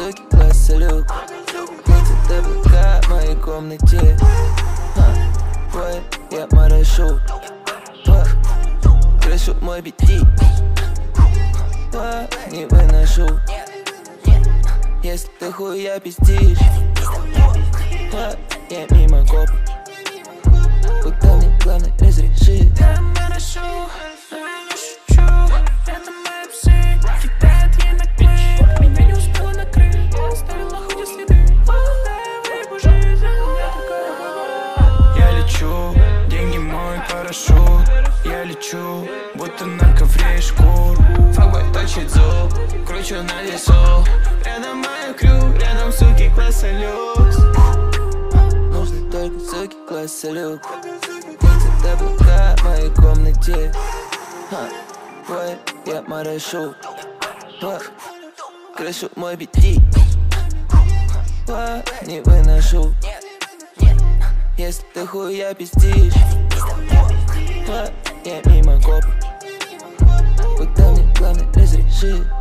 высокий класс, салют. Летит облака в моей комнате. Твой, я морошу. Крышу мой бити. Не выношу. Если ты хуя пиздишь, я мимо коп. Куда мне главное разрешить. Я морошу, но я не шучу. Это мои псы, кидает ей на клей. Меня не успела накрыть, оставила хуй следы. Я лечу, деньги мой парашют. Я лечу, будто на ковре шкур. Факбой точит зуб, кручу на весу. Рядом моя крю, рядом суки класса люкс. Нужно только высокий класс, салют. Летит облака в моей комнате. Твой, я морошу. Крышу мой бити. Не выношу. Если ты хуя пиздишь, я мимо коп. Куда мне главное разрешить.